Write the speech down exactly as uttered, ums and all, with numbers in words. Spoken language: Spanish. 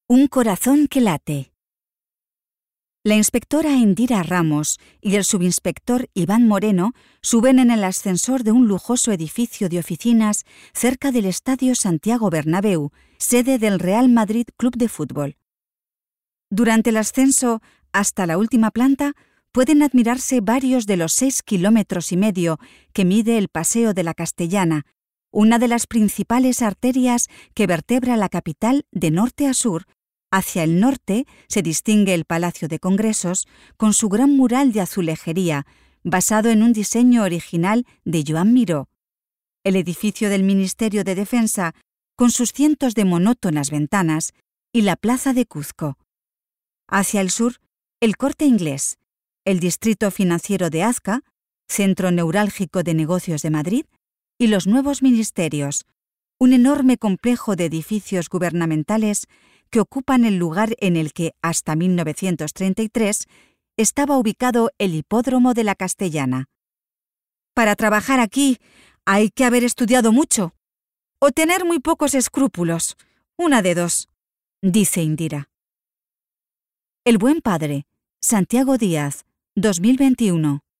Un corazón que late. La inspectora Indira Ramos y el subinspector Iván Moreno suben en el ascensor de un lujoso edificio de oficinas cerca del Estadio Santiago Bernabéu, sede del Real Madrid Club de Fútbol. Durante el ascenso hasta la última planta pueden admirarse varios de los seis kilómetros y medio que mide el Paseo de la Castellana, una de las principales arterias que vertebra la capital de norte a sur. Hacia el norte se distingue el Palacio de Congresos con su gran mural de azulejería, basado en un diseño original de Joan Miró. El edificio del Ministerio de Defensa, con sus cientos de monótonas ventanas, y la Plaza de Cuzco. Hacia el sur, el Corte Inglés, el Distrito Financiero de Azca, centro neurálgico de negocios de Madrid, y los nuevos ministerios, un enorme complejo de edificios gubernamentales que ocupan el lugar en el que, hasta mil novecientos treinta y tres, estaba ubicado el Hipódromo de la Castellana. Para trabajar aquí hay que haber estudiado mucho o tener muy pocos escrúpulos, una de dos, dice Indira. El buen padre, Santiago Díaz, dos mil veintiuno.